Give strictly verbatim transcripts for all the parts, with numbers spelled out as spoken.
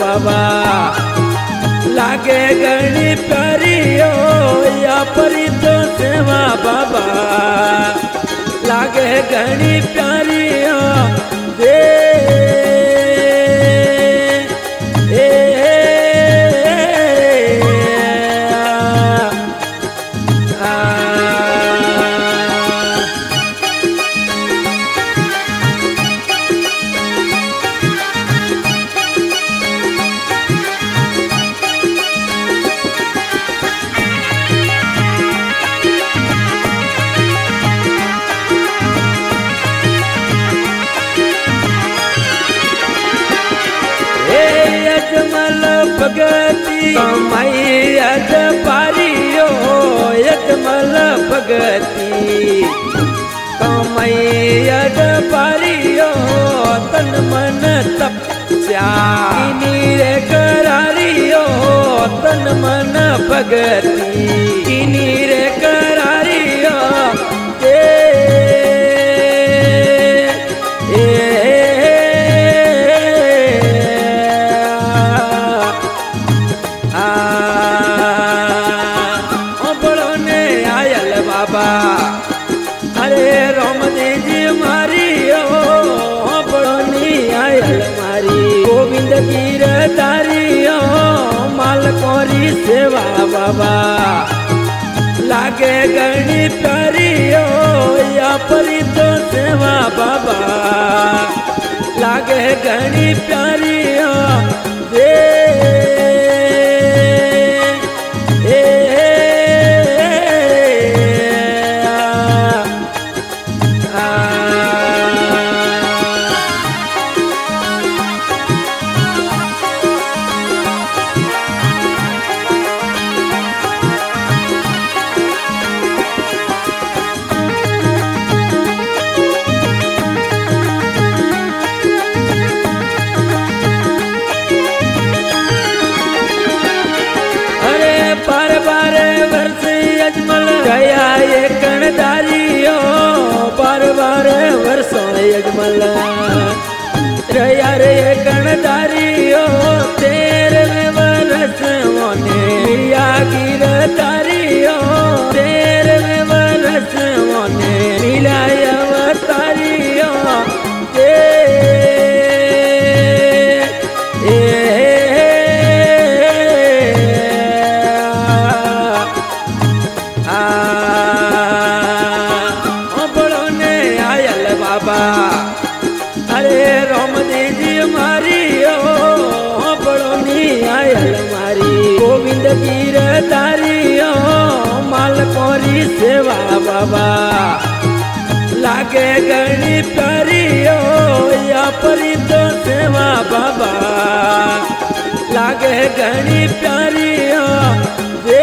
बाबा लागे घनी प्यारी हो या परी तो सेवा बाबा लागे घनी प्यारी हो दे यजमल भगती कमाई अज पारियो यजमल भगती कमाई अज पारियो तन मन तपस्या नीरे करारियो तन मन भगती नीरे करारियो दे अरे रोम जी मारी ओ बड़ोनी आयल मारी गोविंद गिर तारी ओ माल कोरी सेवा बाबा लागे गणी प्यारी ओ या परी तो सेवा बाबा लागे गणी प्यारी ओ दे गया ये कणदारियो बार बार वर्षों यजमल रया रे कणदारियो तेरे वर्ष मोने मिया गिर तारियो तेरे वर्ष मोने मिलाय अवतारियो ते अरे रोम जी मारी ओ बड़ोनी आयल मारी गोविंद गिर तारी ओ माल कोरी सेवा बाबा लागे गणी प्यारी ओ या परी तो सेवा बाबा लागे गणी प्यारी ओ दे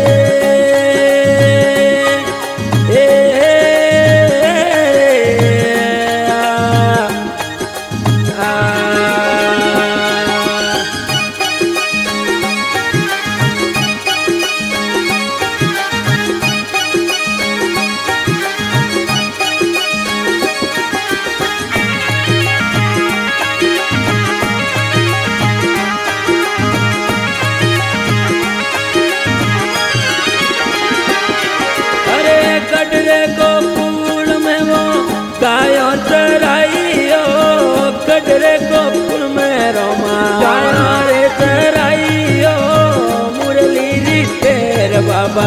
गायो चराइयो कजरे गोपुर में रोमा गायो रे चराइयो मुरली री तेर बाबा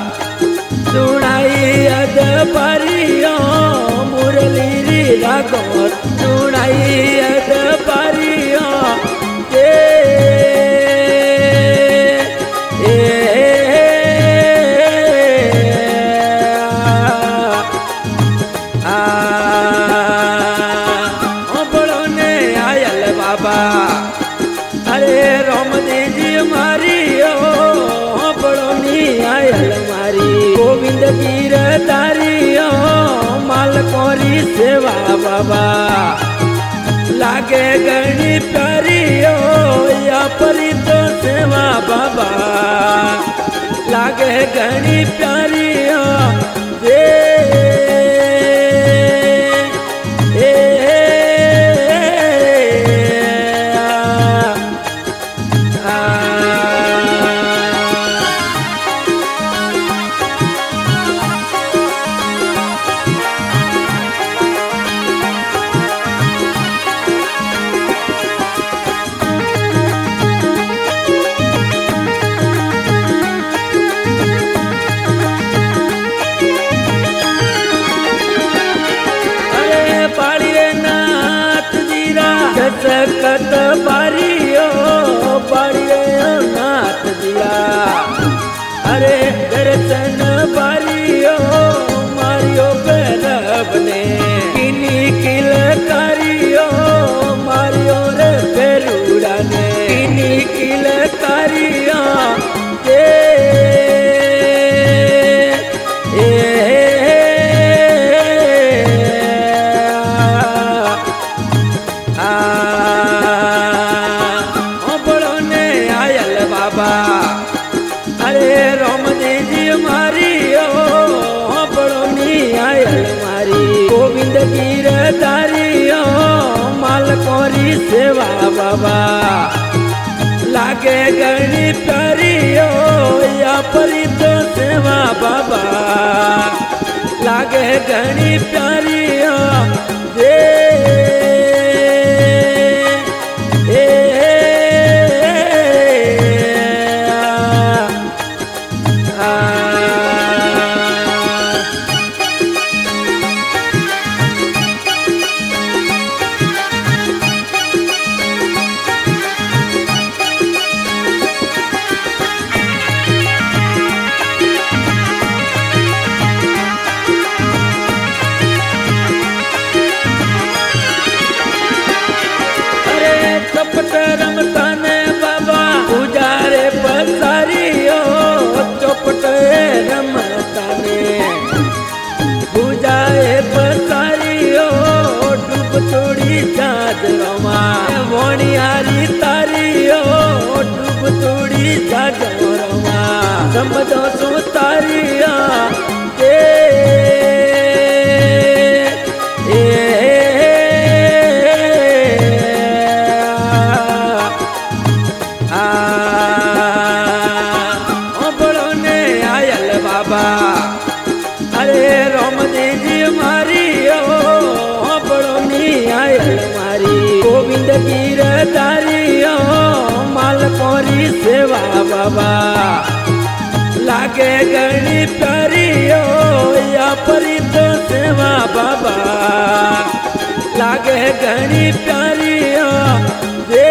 सुनाई अद पारियो मुरली री रागोर सुनाई अद पारियो दे अरे रोम जी मारी ओ बड़ोनी आयल मारी गोविंद गिर तारी ओ माल कोरी सेवा बाबा लागे गणी प्यारी ओ या परी तो सेवा बाबा लागे घनी प्यारी दे कत बारियो बाड़ियो नाथ दिया अरे दर्शन बारियो मारियो पैरब ने किनी किल कारियो मारियो रे पेरुड़ा ने किनी किल कारियो दे अरे राम जी मारियो बड़ो नी आयल मारी गोविंद गिर दारियो माल कोरी सेवा बाबा लागे गणी प्यारियो या परी तो सेवा बाबा लागे गणी प्यारियो दे चौपट रमता ने बाबा गुजारे पसारियो चौपट रमता ने गुजारे पसारियो डूब तोड़ी जाज रमा वणियारी तारियो डूब तोड़ी जाज रमा समझो सो तारिया के अरे राम जी मारियो बड़ो नी आयल मारी गोविंद गिर दारियो माल कोरी सेवा बाबा लागे गणी प्यारियो या परी तो सेवा बाबा लागे गणी प्यारियो दे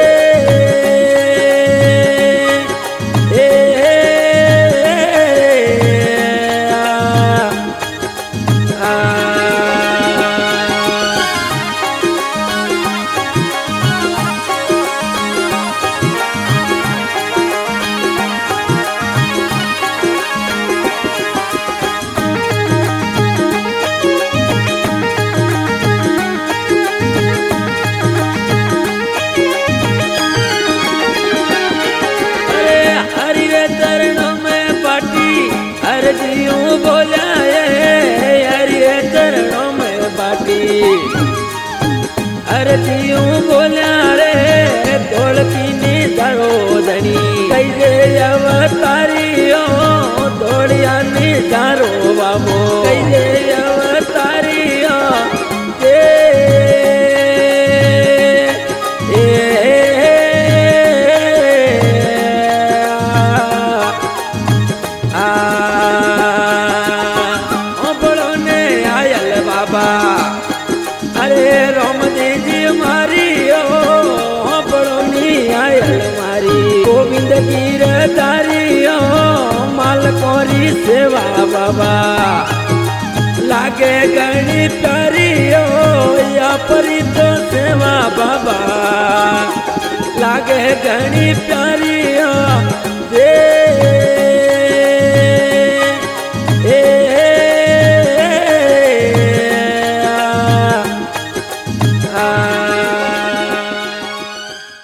अर्जियों बोला हरि चरणों में बाटी अर्जियों बोला रे ढोलकी ने धरो धनी कैसे अवतारियो दौड़िया ने धारो बाबो कैसे अवतारियो के अरे राम जी मारियो बड़ो नी आयल मारी गोविंद गिर दारियो माल कोरी सेवा बाबा लागे गणी प्यारियो या परी तो सेवा बाबा लागे गणी प्यारियो